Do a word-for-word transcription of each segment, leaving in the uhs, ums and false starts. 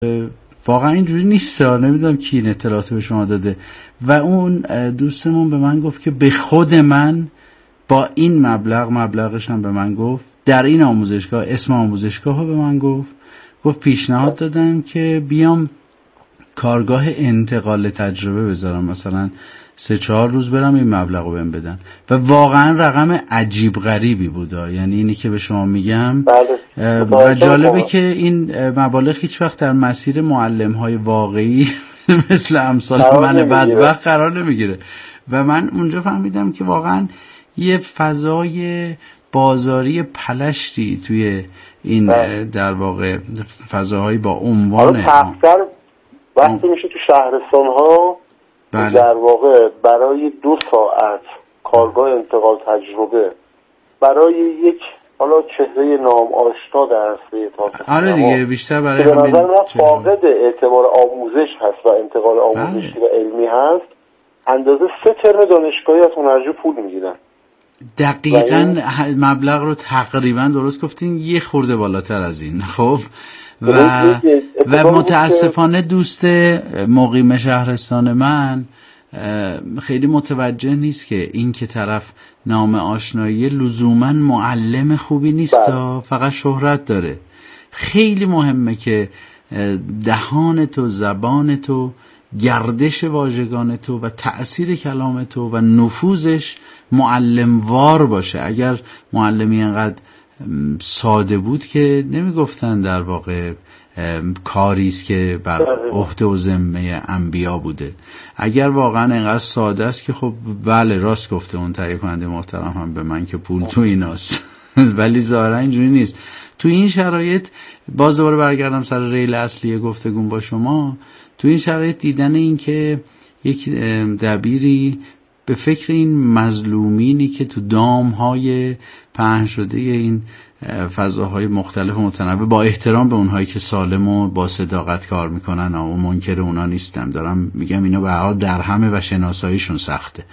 واقعا اینجوری نیست، نمیدونم کی این اطلاعات به شما داده. و اون دوستمون به من گفت که به خود من با این مبلغ، مبلغش هم به من گفت، در این آموزشگاه، اسم آموزشگاه ها به من گفت، گفت پیشنهاد دادم که بیام کارگاه انتقال تجربه بذارم، مثلا سه چهار روز برم این مبلغ رو بهم بدن. و واقعا رقم عجیب غریبی بود، یعنی اینی که به شما میگم. بله. و جالبه که این مبالغ هیچ وقت در مسیر معلم های واقعی مثل امثال من بدبخت قرار نمیگیره. و من اونجا فهمیدم که واقعا یه فضای بازاری پلشتی توی این بله. در واقع فضاهایی با عنوان تفسیر وقتی میشه تو شهرستان ها بله. در واقع برای دو ساعت کارگاه انتقال تجربه برای یک حالا چهره نام آشنا در اصلی تا آره دیگه بیشتر برای به نظر من فاقد اعتبار آموزش هست و انتقال آموزشی و علمی هست. اندازه سه ترم دانشگاهی از هنرجو پول میگیرن. دقیقاً مبلغ رو تقریبا درست گفتین، یه خورده بالاتر از این. خب و و متاسفانه دوست مقیم شهرستان من خیلی متوجه نیست که این که طرف نام آشنایی لزوما معلم خوبی نیست، فقط شهرت داره. خیلی مهمه که دهان تو، زبان تو، گردش واژگان تو و تأثیر کلام تو و نفوذش معلموار باشه. اگر معلمی انقدر ساده بود که نمیگفتن در واقع کاریست که بر عهده و ذمه انبیا بوده. اگر واقعا انقدر ساده است که خب بله راست گفته اون تهیه کننده محترم هم به من که پول تو ایناست ولی ظاهرا اینجوری نیست. تو این شرایط باز دوباره برگردم سر ریل اصلی گفتگون با شما. تو این شرایط دیدن این که یک دبیری به فکر این مظلومینی که تو دامهای پهن شده این فضاهای مختلف و متنوع، با احترام به اونهایی که سالم و با صداقت کار میکنن و منکر اونا نیستم، دارم میگم اینا به هر حال در همه و شناساییشون سخته،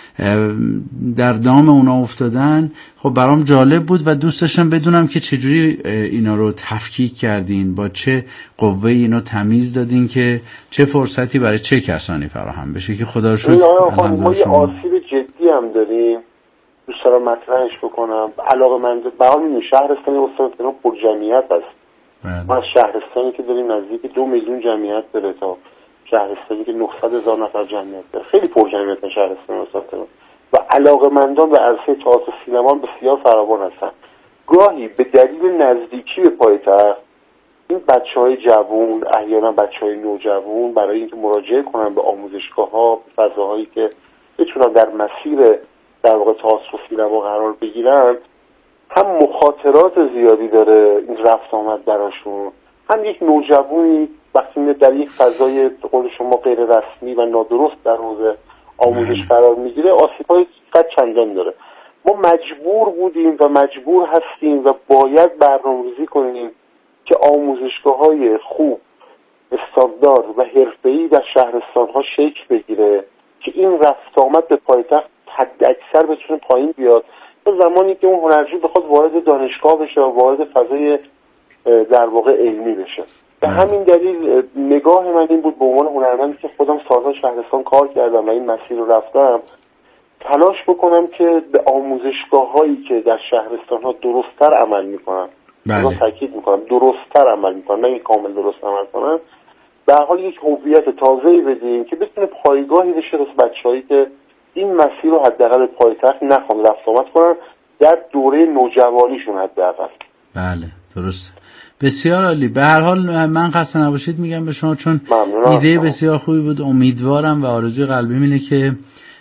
در دام اونا افتادن. خب برام جالب بود و دوست داشتم بدونم که چجوری اینا رو تفکیک کردین، با چه قوه اینا تمیز دادین که چه فرصتی برای چه کسانی فراهم بشه که خدا رو شکر ما یه آسیب جدی هم داریم. دوست دارم مطرحش بکنم. علاقه من به حال این شهرستانی استان تهران پر جمعیت است. ما از شهرستانی که داریم نزدیک دو میلیون جمعیت داره تا شهرستانی که نهصد هزار نفر جمعیت داره، خیلی پر جمعیت شهرستان استان تهران و علاقه‌مندان به عرصه تئاتر و سینما بسیار فراوان هستند. گاهی به دلیل نزدیکی به پایتخت این بچه‌های جوان، احیانا بچه‌های نوجوان، برای اینکه مراجعه کنن به آموزشگاه‌ها، به فضاهایی که بتونن در مسیر در واقع تئاتر و سینما قرار بگیرن، هم مخاطرات زیادی داره این رفت آمد براشون، هم یک نوجوانی وقتی در یک فضای قول شما غیر رسمی و نادرست در حوزه آموزش قرار میگیره آسیب‌های قد چندان داره. ما مجبور بودیم و مجبور هستیم و باید برنامه‌ریزی کنیم که آموزشگاه‌های خوب، استاندارد و حرفه‌ای در شهرستان‌ها شکل بگیره که این رفت آمد به پایتخت حد اکثر بتونه پایین بیاد تا زمانی که اون هنرجو بخواد وارد دانشگاه بشه و وارد فضای در واقع علمی بشه. به همین دلیل نگاه من این بود به عنوان هنرمندی که خودم سالها شهرستان کار کردم و این مسیر رو رفتم، تلاش بکنم که به آموزشگاه‌هایی که در شهرستان‌ها درست‌تر عمل می‌کنن، من تاکید می‌کنم درست‌تر عمل می‌کنن، نه کامل درست عمل کنن، به حال یک هویت تازه‌ای بدیم که بتونه پایگاهی بشه واسه بچه‌هایی که این مسیر رو حداقل پایتخت نخوان رفت آمد کنن در دوره نوجوانیشون حداقل. بله درست، بسیار عالی. به هر حال من خسته نباشید میگم به شما، چون ایده بسیار خوبی بود. امیدوارم و آرزوی قلبیم اینه که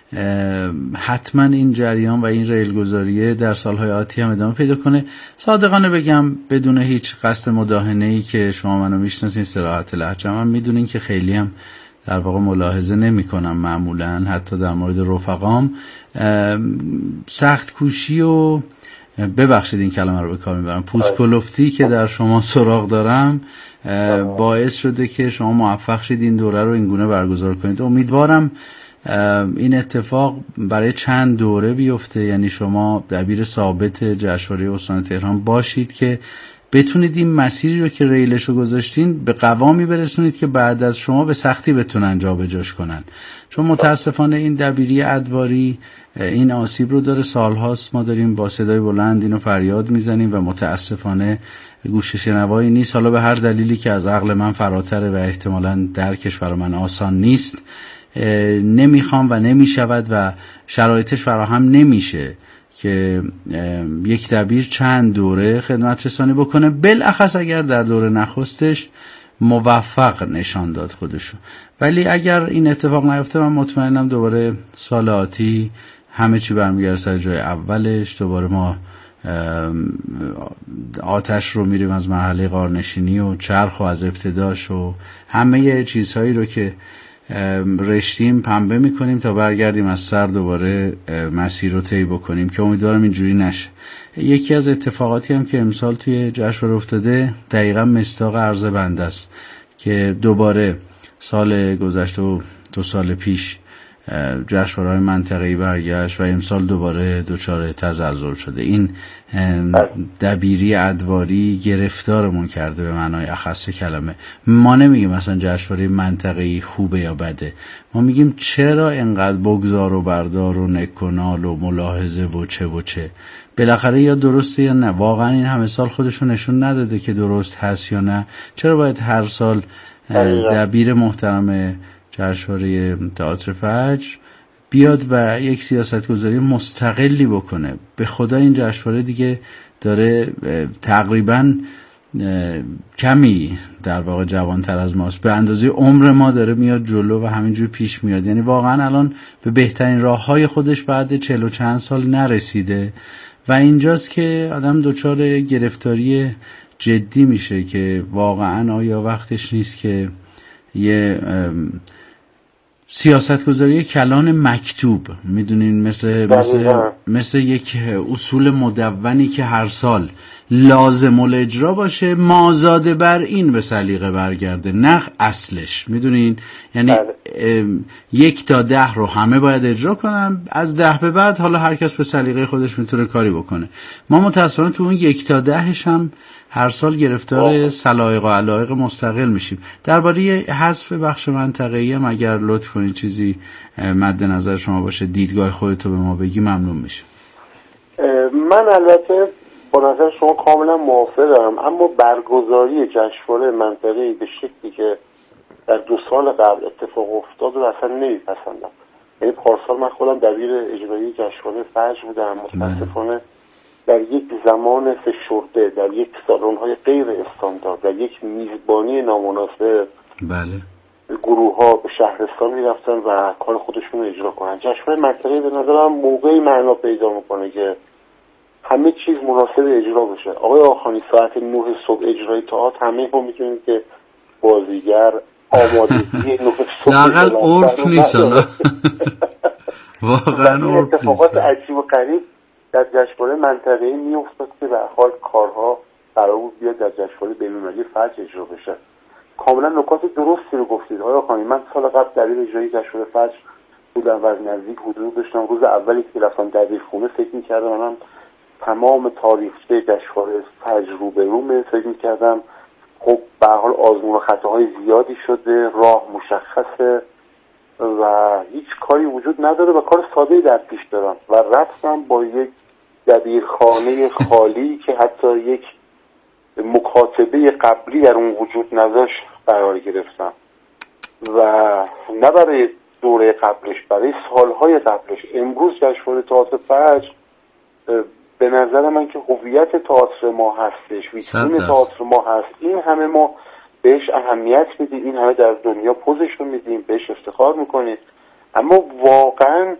حتما این جریان و این ریلگذاریه در سالهای آتی هم ادامه پیدا کنه. صادقانه بگم بدون هیچ قصد مداهنه‌ای که شما منو میشناسین، صراحت لهجه‌م هم میدونین که خیلی هم در واقع ملاحظه نمی کنم معمولا، حتی در مورد رفقام. سخت کوشی و ببخشید این کلمه رو به کار میبرم، پوست کلفتی که در شما سراغ دارم باعث شده که شما موفق شید این دوره رو اینگونه برگزار کنید. امیدوارم این اتفاق برای چند دوره بیفته، یعنی شما دبیر ثابت جشنواره استان تهران باشید که بتونید این مسیری رو که ریلشو گذاشتین به قوامی برسونید که بعد از شما به سختی بتونن جابجاش کنن. چون متاسفانه این دبیری ادواری این آسیب رو داره، سالهاست ما داریم با صدای بلند اینو فریاد میزنیم و متاسفانه گوش شنوایی نیست، حالا به هر دلیلی که از عقل من فراتره و احتمالاً درکش برای من آسان نیست. نمیخوام و نمیشود و شرایطش فراهم نمیشه که یک دبیر چند دوره خدمت رسانی بکنه، بالاخص اگر در دوره نخستش موفق نشان داد خودشو. ولی اگر این اتفاق نیفته من مطمئنم دوباره سال آتی همه چی برمیگرده سر جای اولش، دوباره ما آتش رو میریم از مرحله غارنشینی و چرخ و از ابتداش و همه چیزهایی رو که رشتیم پنبه میکنیم تا برگردیم از سر دوباره مسیر رو طی بکنیم که امیدوارم اینجوری نشه. یکی از اتفاقاتی هم که امسال توی جشنواره افتاده دقیقا مصداق عرض بنده است که دوباره سال گذشته و دو سال پیش جشنواره‌های منطقه‌ای برگشت و امسال دوباره دچار تزلزل شده. این دبیری ادواری گرفتارمون کرده به معنای اخص کلمه. ما نمیگیم مثلا جشنواره منطقه‌ای خوبه یا بده، ما میگیم چرا اینقدر بگذار و بردار و نکنال و ملاحظه و چه و چه. بالاخره یا درسته یا نه. واقعا این همه سال خودشو نشون نداده که درست هست یا نه. چرا باید هر سال دبیر محترم جشنواره تئاتر فجر بیاد و یک سیاستگذاری مستقلی بکنه؟ به خدا این جشنواره دیگه داره تقریبا کمی در واقع جوانتر از ماست، به اندازه عمر ما داره میاد جلو و همینجور پیش میاد. یعنی واقعا الان به بهترین راههای خودش بعد چهل و چند سال نرسیده و اینجاست که آدم دچار گرفتاری جدی میشه که واقعا آیا وقتش نیست که یه سیاستگذاری کلان مکتوب، میدونین، مثل مثل مثل یک اصول مدونی که هر سال لازم الاجرا باشه، مازاده بر این به سلیقه برگرده، نه اصلش، میدونین؟ یعنی یک تا ده رو همه باید اجرا کنن، از ده به بعد حالا هر کس به سلیقه خودش میتونه کاری بکنه. ما متأسفانه تو اون یک تا دهش هم هر سال گرفتار سلایق و علایق مستقل میشیم. درباره حذف بخش منطقه‌ای هم اگر لطف کنید چیزی مد نظر شما باشه، دیدگاه خودتو به ما بگی، ممنون میشه. من البته با نظر شما کاملا موافقم، اما برگزاری جشنواره منطقه‌ای به شکلی که در دو سال قبل اتفاق افتاد رو اصلا نمیپسندم. یعنی پارسال من خودم دبیر اجرایی جشنواره فجر بودم، متاسفانه در یک زمان فشرده، در یک سالن‌های غیر استاندارد، در یک میزبانی نامناسب، بله، گروه ها به شهرستان میرفتن و کار خودشون رو اجرا کنن. جشنواره منطقه‌ای به نظرم موقعی معنا پیدا میکنه که همه چیز مناسب اجرا بشه. آقای آخانی ساعت نه صبح اجرای تئاتر، همه ما میتونیم که بازیگر آمادگی نه صبح لااقل عرف نیست. واقعا عرف اتفاقات عجیب و غریب در جشنواره منطقه‌ای میافتاد که به حال کارها قرار بود بیاد در جشنواره بین‌المللی فجر اجرا بشه. کاملا نکات درستی رو گفتید آقای خانی. من سال قبل دبیر اجرایی جشنواره فجر بودم و از نزدیک حضور داشتم. روز اولی که رفتم دبیرخونه فکر می‌کردم من تمام تاریخچه جشنواره فجر رو به رومه، فکر می‌کردم خب به هر حال آزمون و خطاهای زیادی شده، راه مشخصه و هیچ کاری وجود نداره و کار ساده‌ای در پیش دارم و رفتم با یک دبیرخانه خالی که حتی یک مکاتبه قبلی در اون وجود نداشت قرار گرفتم و نه برای دوره قبلش، برای سالهای قبلش. امروز جشنواره تئاتر فجر به نظر من که هویت تئاتر ما هستش، ویترین تئاتر ما هست. این همه ما بهش اهمیت میدیم، این همه در دنیا پوزش رو میدیم، بهش افتخار میکنیم، اما واقعا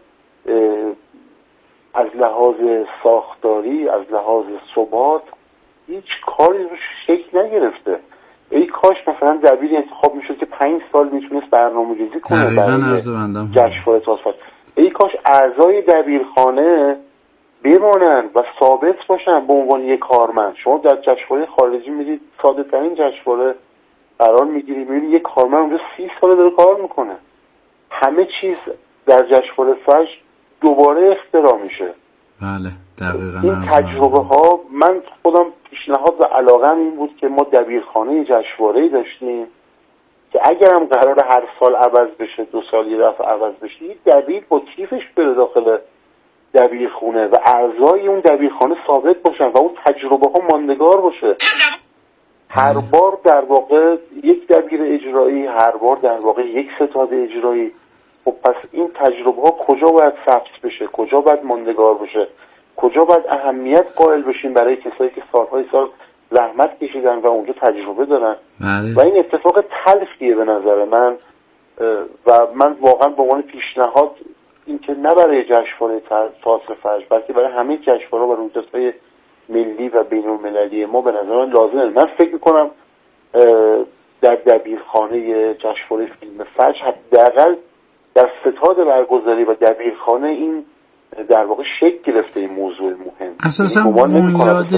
از لحاظ ساختاری، از لحاظ ثبات هیچ کاری رو شکل نگرفته. ای کاش مثلا دبیری انتخاب میشد که پنج سال میتونست برنامه‌ریزی کنه برای جشنواره تئاتر. ای کاش اعضای دبیرخانه بمانن و ثابت باشن به عنوان یک کارمند. شما در جشنواره خارجی میدید ساده ترین جشنواره قرار میگیری، میبینی یک کارمند اونجا سی ساله داره کار میکنه. همه چیز در جشنواره فجر دوباره اختراع میشه. بله دقیقاً. این تجربه ها، من خودم پیشنهاد و علاقم این بود که ما دبیرخانه جشنواره‌ای داشتیم که اگرم قرار هر سال عوض بشه، دو سال یه دفعه عوض بشه، یک دبیر با کیفش بره داخل دبیرخونه و اعضای اون دبیرخانه ثابت باشن و اون تجربه ها ماندگار باشه. هر بار در واقع یک دبیر اجرایی، هر بار در واقع یک ستاد اجرایی. خب پس این تجربه ها کجا باید ثبت بشه، کجا باید ماندگار بشه، کجا باید اهمیت قائل بشیم برای کسایی که سالهای سال زحمت کشیدن و اونجا تجربه دارن. بله. و این اتفاق تلخیه به نظر من و من واقعا به عنوان پیشنهاد این که نه برای جشنواره تئاتر فجر بلکه برای همه جشنواره‌ها و رویدادهای ملی و بین‌المللی ما به نظر من لازمه. من فکر می‌کنم در دبیرخانه جشنواره فیلم فجر حداقل در ستاد برگزاری و دبیرخانه این در واقع شکل گرفته این موضوع مهم. اساساً بنیاد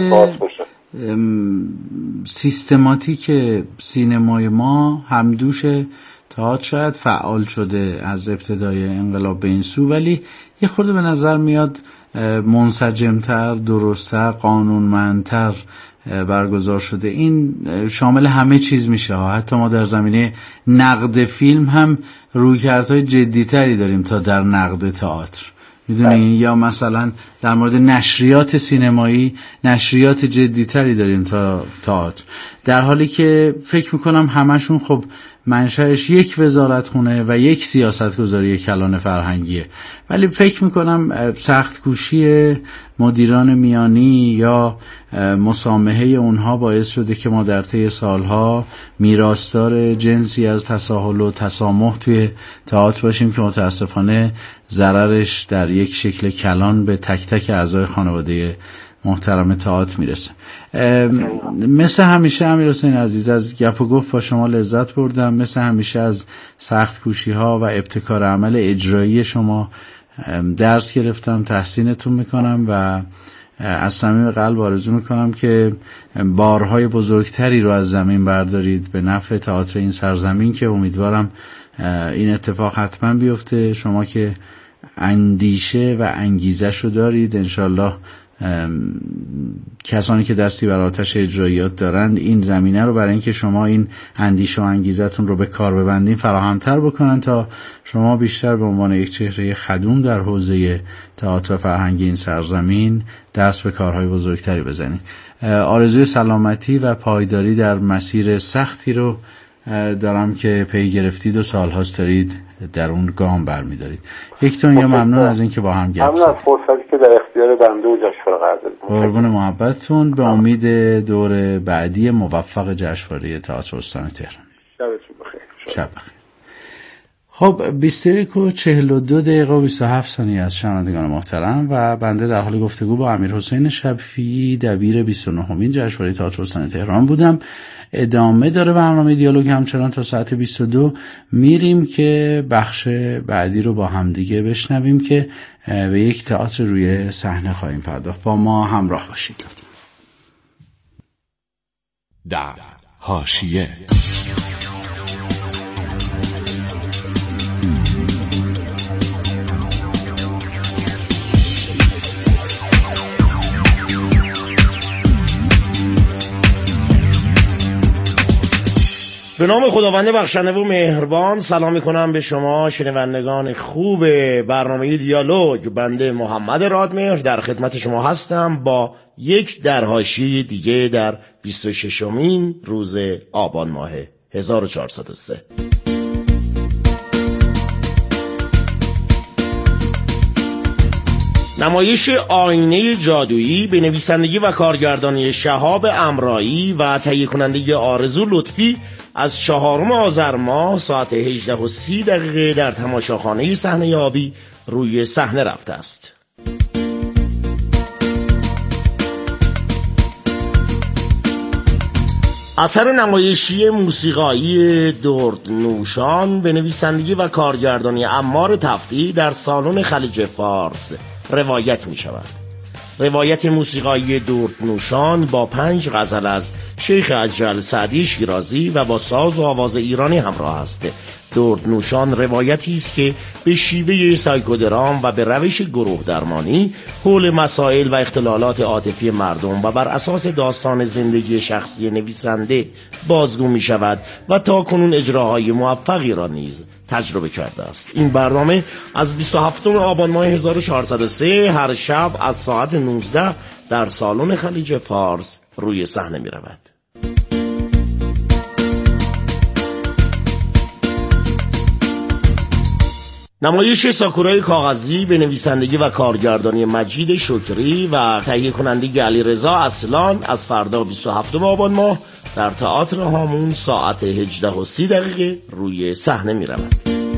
سیستماتیک سینمای ما همدوش تئاتر شاید فعال شده از ابتدای انقلاب به این سو، ولی یه خورده به نظر میاد منسجمتر، درستتر، قانونمندتر برگزار شده. این شامل همه چیز میشه، حتی ما در زمینه نقد فیلم هم رویکردهای جدیتری داریم تا در نقد تئاتر، میدونی؟ یا مثلا در مورد نشریات سینمایی نشریات جدیتری داریم تا تئاتر، در حالی که فکر میکنم همشون خب منشأش یک وزارتخونه و یک سیاستگذاری کلان فرهنگیه، ولی فکر میکنم سخت کوشی مدیران میانی یا مسامحه اونها باعث شده که ما در طی سالها میراثدار جنسی از تساهل و تسامح توی تئاتر باشیم که متاسفانه ضررش در یک شکل کلان به تک تک اعضای خانواده محترم تئاتر میرسه. مثل همیشه امیرحسین عزیز از گپ و گفت با شما لذت بردم، مثل همیشه از سخت کوشی ها و ابتکار عمل اجرایی شما درس گرفتم، تحسینتون میکنم و از صمیم قلب آرزو میکنم که بارهای بزرگتری رو از زمین بردارید به نفع تئاتر این سرزمین که امیدوارم این اتفاق حتما بیفته. شما که اندیشه و انگیزه شو دارید، انشالله کسانی که دستی بر آتش اجراییات دارند این زمینه رو برای اینکه شما این اندیشه و انگیزتون رو به کار ببندین فراهمتر بکنن تا شما بیشتر به عنوان یک چهره خدوم در حوزه تئاتر و فرهنگ این سرزمین دست به کارهای بزرگتری بزنید. آرزوی سلامتی و پایداری در مسیر سختی رو دارم که پی گرفتید و سالهاست دارید در اون گام برمیدارید. یک تون یا ممنون از این که با هم گپ زدید. ممنون از فرصتی که در اختیار بنده و جشنواره قرار دادید. قربون محبتتون. به امید دور بعدی موفق جشنواره تئاتر استان تهران. شبتون بخیر. شب بخیر. خب بیست و یک و چهل و دو دقیقه و بیست و هفت ثانیه از شنوندگان محترم و بنده در حال گفتگو با امیرحسین شفیعی دبیر بیست و نهمین جشنواره تئاتر استان تهران بودم. ادامه داره برنامه دیالوگ همچنان تا ساعت بیست و دو. میریم که بخش بعدی رو با هم دیگه بشنویم که به یک تئاتر روی صحنه خواهیم پرداخت. با ما همراه باشید. در حاشیه به نام خداوند بخشنده و مهربان سلام میکنم به شما شنوندگان خوب برنامه دیالوگ. بنده محمد رادمهر در خدمت شما هستم با یک درحاشیه دیگه در بیست و ششمین روز آبان ماه هزار و چهارصد و سه. نمایش آینه جادویی به نویسندگی و کارگردانی شهاب امرایی و تهیه کنندگی آرزو لطفی از چهارم آذر ماه ساعت هجده و سی دقیقه در تماشاخانه صحنه آبی روی صحنه رفته است. اثر نمایشی موسیقایی دردنوشان به نویسندگی و کارگردانی عمار تفتی در سالن خلیج فارس روایت می شود. روایت موسیقایی دردنوشان با پنج غزل از شیخ اجل سعدی شیرازی و با ساز و آواز ایرانی همراه است. دردنوشان روایتی است که به شیوه سایکودرام و به روش گروه درمانی حول مسائل و اختلالات عاطفی مردم و بر اساس داستان زندگی شخصی نویسنده بازگو می شود و تا کنون اجراهای موفقی را نیز تجربه کرده است. این برنامه از بیست و هفتم آبان ماه هزار و چهارصد و سه هر شب از ساعت نوزده در سالن خلیج فارس روی صحنه می رود. نمایش ساکورای کاغذی به نویسندگی و کارگردانی مجید شکری و تهیه کنندگی علیرضا اصلان از فردا بیست و هفتم آبان ماه در تئاتر هامون ساعت هجده و سی دقیقه روی صحنه می رود.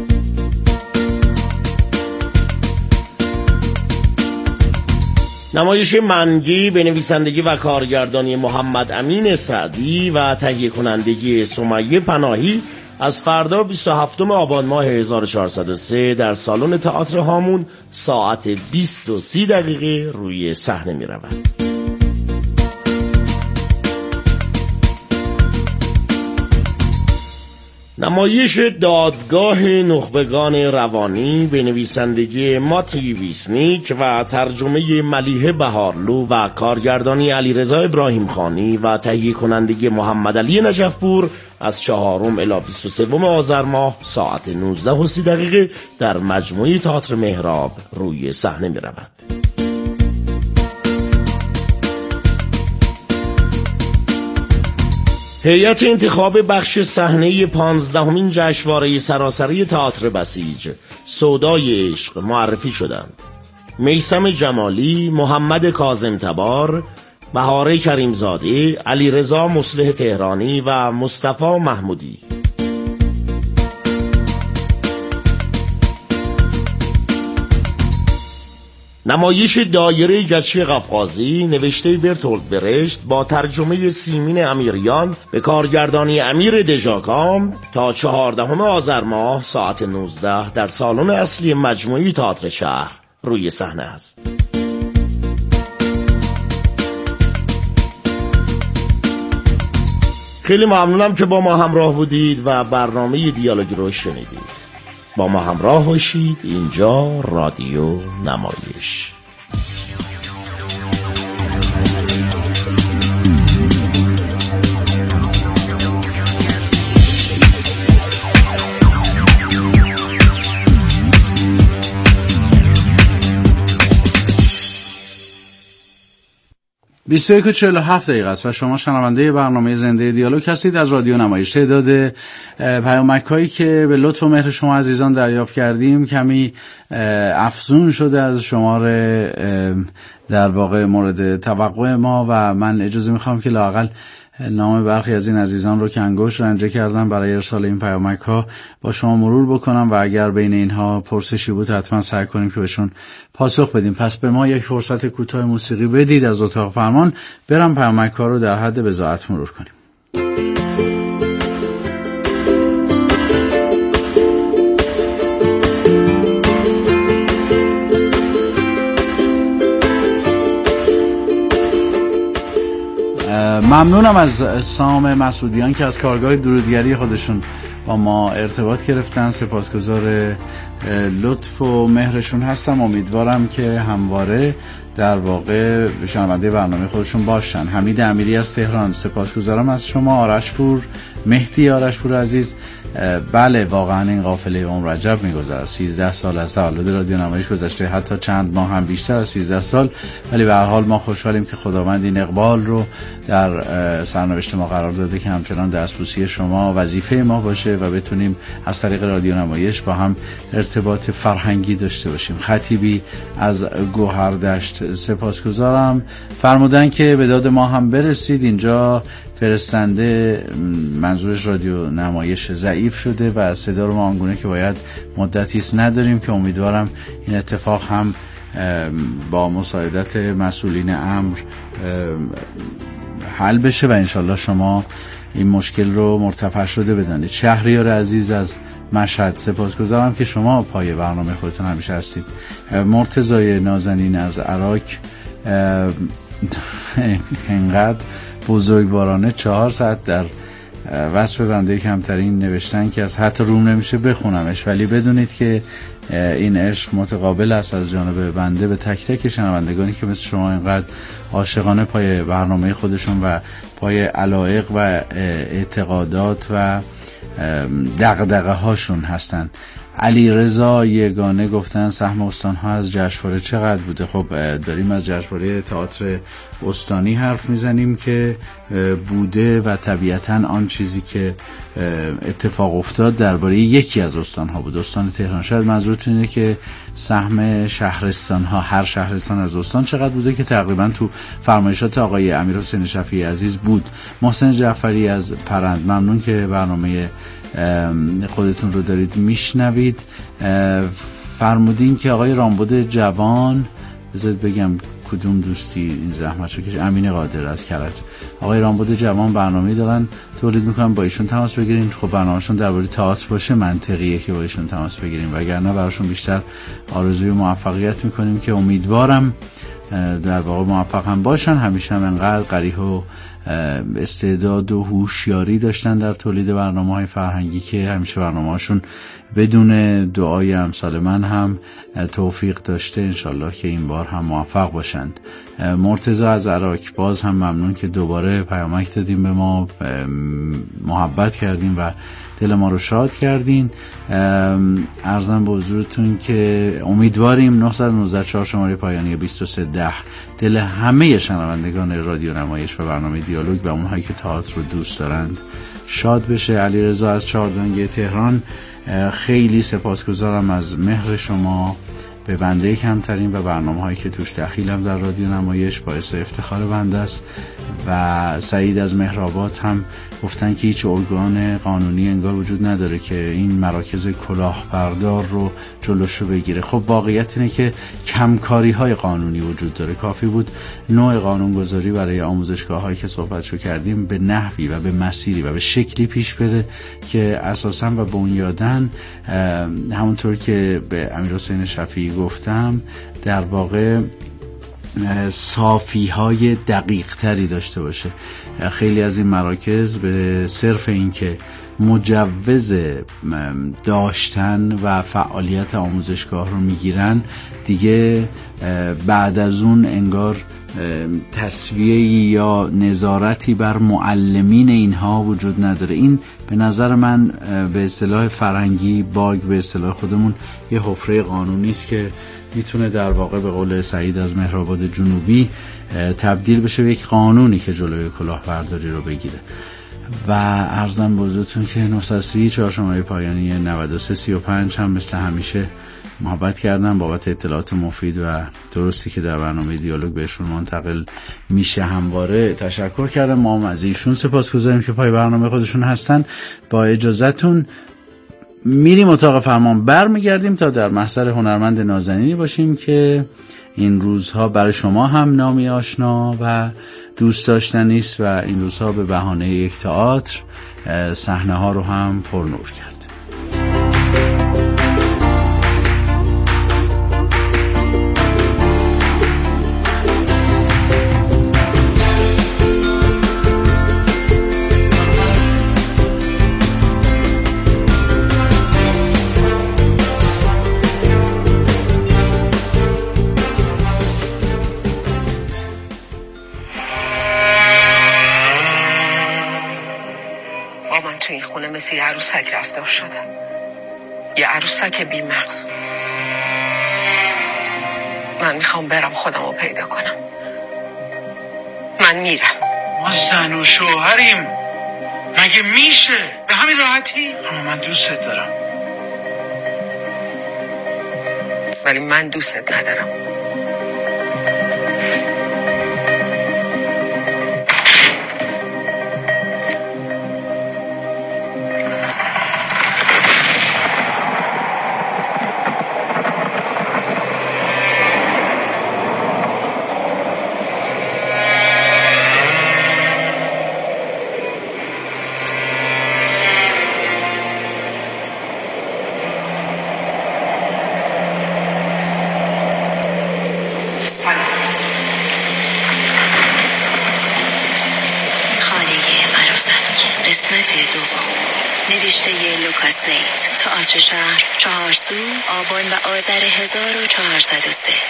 نمایش منگی به نویسندگی و کارگردانی محمد امین سعدی و تهیه کنندگی سمیه پناهی از فردا بیست و هفتم آبان ماه هزار و چهارصد و سه در سالن تئاتر هامون ساعت بیست و سی دقیقه روی صحنه می رود. نمایش دادگاه نخبگان روانی به نویسندگی ماتی ویسنیک و ترجمه ملیحه بهارلو و کارگردانی علیرضا ابراهیم خانی و تهیه کنندگی محمد علی نجفپور از چهارم الی بیست و سوم آذر ماه ساعت نوزده و سی دقیقه در مجموعه تئاتر مهراب روی صحنه می رود. هیئت انتخاب بخش صحنه پانزدهمین جشنواره سراسری تئاتر بسیج سودای عشق معرفی شدند. میثم جمالی، محمد کاظم تبار، بهاره کریمزاده، علیرضا مصلح تهرانی و مصطفی محمودی. نمایش دایره گچی قفقازی نوشته برتولد برشت با ترجمه سیمین امیریان به کارگردانی امیر دژاکام تا چهاردهم آذر ماه ساعت نوزده در سالن اصلی مجموعه تئاتر شهر روی صحنه است. خیلی ممنونم که با ما همراه بودید و برنامه دیالوگ رو شنیدید. با ما همراه باشید. اینجا رادیو نمایش. بیست و یک و چهل و هفت دقیقه است و شما شنونده برنامه زنده دیالوگ هستید از رادیو نمایش. تعداد پیامک‌هایی که به لطف و مهر شما عزیزان دریافت کردیم کمی افزون شده از شماره در واقع مورد توقع ما و من اجازه میخوام که لااقل نام برخی از این عزیزان رو که انگشت رنجه کردن برای ارسال این پیامک ها با شما مرور بکنم و اگر بین اینها پرسشی بود حتما سعی کنیم که بهشون پاسخ بدیم. پس به ما یک فرصت کوتاه موسیقی بدید از اتاق فرمان، برم پیامک ها رو در حد بضاعت مرور کنیم. ممنونم از سام مسعودیان که از کارگاه درودگری خودشون با ما ارتباط گرفتن. سپاسگزار لطف و مهرشون هستم. امیدوارم که همواره در واقع شنونده برنامه خودشون باشن. حمید امیری از تهران، سپاسگزارم از شما. آرشپور، مهدی آرشپور عزیز، بله واقعا این قافله عمر رجب میگذره. سیزده سال از تولد رادیو نمایش گذشته، حتی چند ماه هم بیشتر از سیزده سال، ولی به هر حال ما خوشحالیم که خداوند این اقبال رو در سرنوشت ما قرار داده که همچنان دستبوسی شما وظیفه ما باشه و بتونیم از طریق رادیو نمایش با هم ارتباط فرهنگی داشته باشیم. خطیبی از گوهردشت، سپاسگزارم. فرمودن که به داد ما هم برسید. اینجا فرستنده منظورش رادیو نمایش ضعیف شده و صدا رو ما آنگونه که باید مدتیست نداریم که امیدوارم این اتفاق هم با مساعدت مسئولین امر حل بشه و انشالله شما این مشکل رو مرتفع شده بدانید. شهریار عزیز از مشهد، سپاسگزارم که شما پای برنامه خودتون همیشه هستید. مرتضی نازنین از عراق، اینقدر بزرگوارانه چهار ساعت در وصف بنده کمترین نوشتن که از حتی روم نمیشه بخونمش، ولی بدونید که این عشق متقابل است از جانب بنده به تک تک شنوندگانی که مثل شما اینقدر عاشقانه پای برنامه خودشون و پای علایق و اعتقادات و دغدغه هاشون هستن. علی رضا یگانه گفتن سهم استان‌ها از جشنواره چقدر بوده؟ خب داریم از جشنواره تئاتر استانی حرف میزنیم که بوده و طبیعتاً آن چیزی که اتفاق افتاد درباره یکی از استان‌ها بود، استان تهران. شاید منظورتون اینه که سهم شهرستان‌ها، هر شهرستان از استان چقدر بوده، که تقریباً تو فرمایشات آقای امیرحسین شفیعی عزیز بود. محسن جعفری از پرند، ممنون که برنامه خودتون رو دارید میشنوید. فرمودین که آقای رامبد جوان، بذارید بگم کدوم دوستی این زحمت رو کشید، امین قادر از کرج. آقای رامبد جوان برنامه دارن تولید میکنن، با ایشون تماس بگیرین. خب برنامه‌شون درباره تئاتر باشه منطقیه که با ایشون تماس بگیریم، وگرنه براشون بیشتر آرزوی موفقیت میکنیم که امیدوارم در واقع موفق هم باشن. همیشه هم انقدر قریح و استعداد و هوشیاری داشتن در تولید برنامه‌های فرهنگی که همیشه برنامه‌هاشون بدون دعای امثال من هم توفیق داشته. انشالله که این بار هم موفق باشند. مرتضی از عراق، باز هم ممنون که دوباره پیامک دادیم به ما، محبت کردیم و دل ما رو شاد کردین. عرضم به حضورتون که امیدواریم نه نه چهار شماره پایانی بیست و سه ده دل همه شنوندگان رادیو نمایش و برنامه دیالوگ و اونهایی که تئاتر رو دوست دارند شاد بشه. علیرضا از چهاردنگه تهران، خیلی سپاسگزارم از مهر شما به بنده کمترین و برنامه هایی که توش دخیلم در رادیو نمایش، باعث افتخار بنده است. و سعید از مهرآباد هم گفتن که هیچ ارگان قانونی انگار وجود نداره که این مراکز کلاهبردار رو جلوش رو بگیره. خب واقعیت اینه که کمکاری های قانونی وجود داره. کافی بود نوع قانونگذاری برای آموزشگاه هایی که صحبتشو کردیم به نحوی و به مسیری و به شکلی پیش بره که اساساً و بنیادن همونطور که به امیرحسین شفیعی گفتم در واقع صافی های دقیق تری داشته باشه. خیلی از این مراکز به صرف این که مجوز داشتن و فعالیت آموزشگاه رو میگیرن، دیگه بعد از اون انگار تسویه یا نظارتی بر معلمین اینها وجود نداره. این به نظر من به اصطلاح فرهنگی باگ، به اصطلاح خودمون یه حفره قانونی است که میتونه در واقع به قول سعید از مهرآباد جنوبی تبدیل بشه به یک قانونی که جلوی کلاهبرداری رو بگیره. و عرضم به حضورتون که نه سی چهار شماره پایانی نود و سه سی و پنج هم مثل همیشه محبت کردم بابت اطلاعات مفید و درستی که در برنامه دیالوگ بهشون منتقل میشه همواره تشکر کردم. ما هم از ایشون سپاسگزاریم که پای برنامه خودشون هستن. با اجازهتون میریم اتاق فرمان، بر میگردیم تا در محضر هنرمند نازنینی باشیم که این روزها برای شما هم نامی آشنا و دوست داشتنی است و این روزها به بهانه یک تئاتر صحنه ها رو هم پرنور کرد. یه عروسک رفتار شدم، یه عروسک بی مغز. من میخوام برم خودم رو پیدا کنم. من میرم. ما زن و شوهریم، مگه میشه به همین راحتی؟ اما من دوستت دارم. ولی من دوستت ندارم. دوم. نوشته لوکاس نیت. تئاتر شهر، چهارسو، آبان و آذر هزار و چهارصد و سه.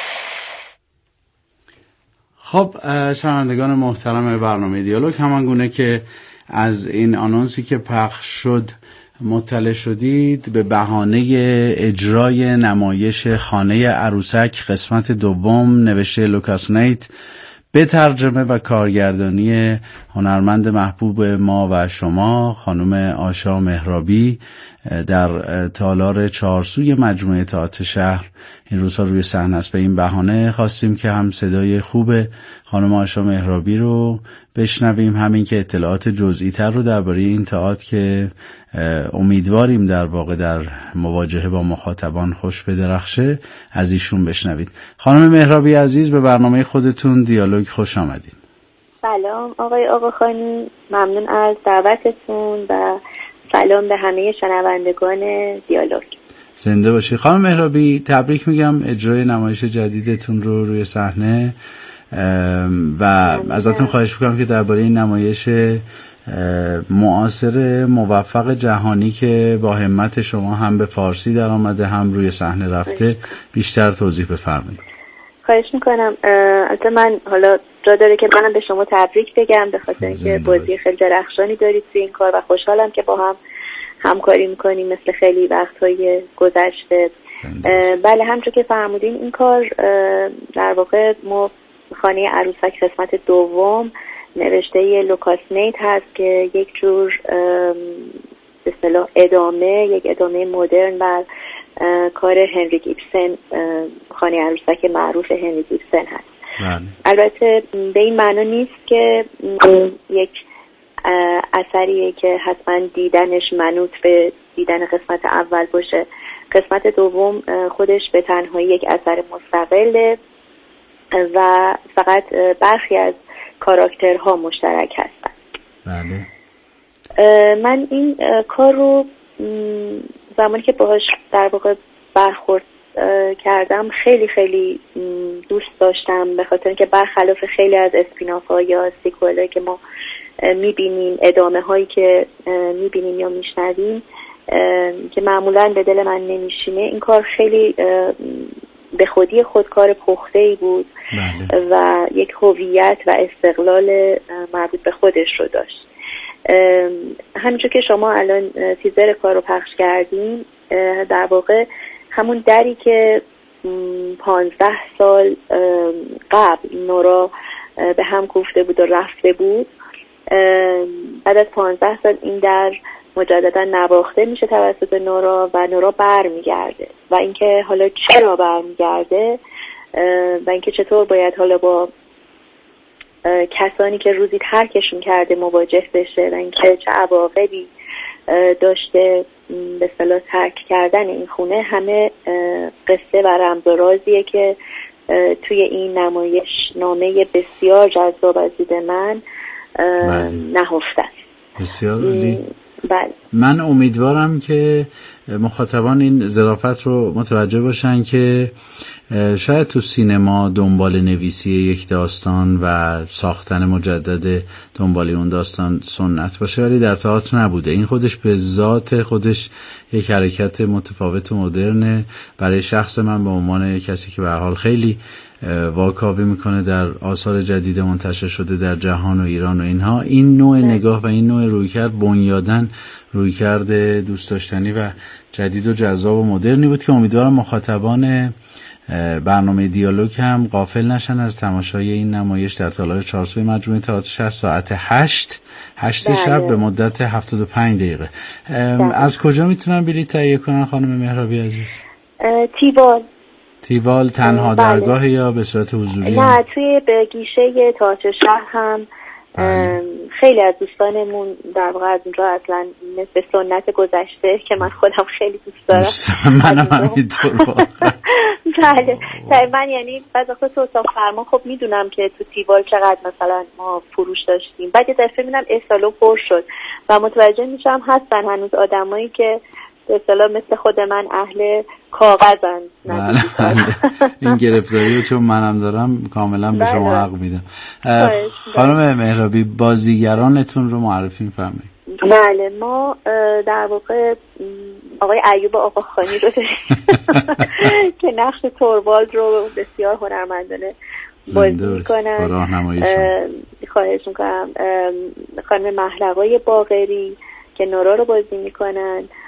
خب شنوندگان محترم برنامه دیالوگ، همان گونه که از این آنونسی که پخش شد مطلع شدید، به بهانه اجرای نمایش خانه عروسک قسمت دوم نوشته لوکاس نیت به ترجمه و کارگردانی هنرمند محبوب ما و شما خانم آشا مهرابی در تالار چهارسوی مجموعه تئاتر شهر این روزها روی صحنه است. به این بهانه خواستیم که هم صدای خوب خانم آشا مهرابی رو بشنویم، همین که اطلاعات جزئی تر رو درباره این تئاتر که امیدواریم در واقع در مواجهه با مخاطبان خوش بدرخشه از ایشون بشنوید. خانم مهرابی عزیز، به برنامه خودتون دیالوگ خوش آمدید. سلام آقای آقاخانی، ممنون از دعوتتون و سلام به همه شنوندگان دیالوگ. زنده باشی. خانم مهرابی، تبریک میگم اجرای نمایش جدیدتون رو روی صحنه و ازتون خواهش میکنم که درباره این نمایش معاصر موفق جهانی که با همت شما هم به فارسی در آمده هم روی صحنه رفته بیشتر توضیح بفرمایید. خواهش میکنم. البته من حالا جا داره که منم به شما تبریک بگم به خاطر اینکه بازی خیلی درخشانی دارید توی این کار و خوشحالم که با هم همکاری میکنیم مثل خیلی وقتهای گذشته. بله، همونطور که فرمودین این کار در واقع ما خانه عروسک قسمت دوم نوشته لوکاس نیت هست که یک جور به اصطلاح ادامه یک ادامه مدرن بر کار هنری گیبسن، خانه عروسک معروف هنری گیبسن هست. من. البته به این معنا نیست که یک اثریه که حتما دیدنش منوط به دیدن قسمت اول باشه. قسمت دوم خودش به تنهایی یک اثر مستقله و فقط برخی از کاراکترها مشترک هستن. بله. من این کار رو زمانی که باهاش در واقع برخورد کردم خیلی خیلی دوست داشتم، به خاطر اینکه برخلاف خیلی از اسپیناف ها یا سیکوئل هایی که ما میبینیم، ادامه هایی که میبینیم یا میشنویم که معمولا به دل من نمیشینه، این کار خیلی به خودی خود کار پخته‌ای بود. بله. و یک هویت و استقلال مربوط به خودش رو داشت. همینجور که شما الان تیزر کار رو پخش کردیم، در واقع همون دری که پانزده سال قبل نورا به هم گفته بود و رفته بود، بعد از پانزده سال این در مجددا نواخته میشه توسط نورا و نورا برمیگرده و اینکه حالا چرا برمیگرده و اینکه چطور باید حالا با کسانی که روزی ترکشون کرده مواجه بشه و اینکه چه عواقبی داشته به اصطلاح ترک کردن این خونه، همه قصه و رمز و رازیه که توی این نمایش نامه بسیار جذاب از دید من نهفته است. بسیار عالی. بله. من امیدوارم که مخاطبان این ظرافت رو متوجه باشن که شاید تو سینما دنبال نویسی یک داستان و ساختن مجدد دنبال اون داستان سنت باشه، ولی در تئاتر نبوده. این خودش به ذات خودش یک حرکت متفاوت و مدرنه. برای شخص من به عنوان کسی که به هر حال خیلی واکاوی میکنه در آثار جدید منتشر شده در جهان و ایران و اینها، این نوع نگاه و این نوع رویکرد بنیادن رویکرد دوست داشتنی و جدید و جذاب و مدرنی بود که امیدوارم مخاطبان برنامه دیالوگ هم غافل نشن از تماشای این نمایش در تالار چهارسوی مجموعه تئاتر شهر ساعت هشت هشت شب به مدت هفتاد و پنج دقیقه. از کجا میتونن بلیط تهیه کنن خانم مهرابی عزیز؟ تیوال. تیوال تنها بله. درگاه یا به صورت حضوری؟ نه، توی به گیشه تئاتر شهر هم بله. خیلی از دوستانمون در واقع از اونجا اصلا مثل سنت گذشته که من خودم خیلی دوست دارم منم همینطور واقعا. بله من یعنی بعد وقتا تو اتاق فرمان خب میدونم که تو تیوال چقدر مثلا ما فروش داشتیم، بعد یه دفعه میبینم اصالو پر شد و متوجه میشم هستن هنوز آدمایی که به اصطلاح مثل خود من اهل کاغذن. این گرفتاری رو چون منم دارم کاملا به شما حق میدم. خانم مهرابی، بازیگرانتون رو معرفی می‌فرمایید. بله، ما در واقع آقای ایوب آقاخانی رو داریم که نقش توربالد رو بسیار هنرمندانه بازی میکنن. خواهش میکنم. خانم محلقای باقری که نورا رو بازی میکنن،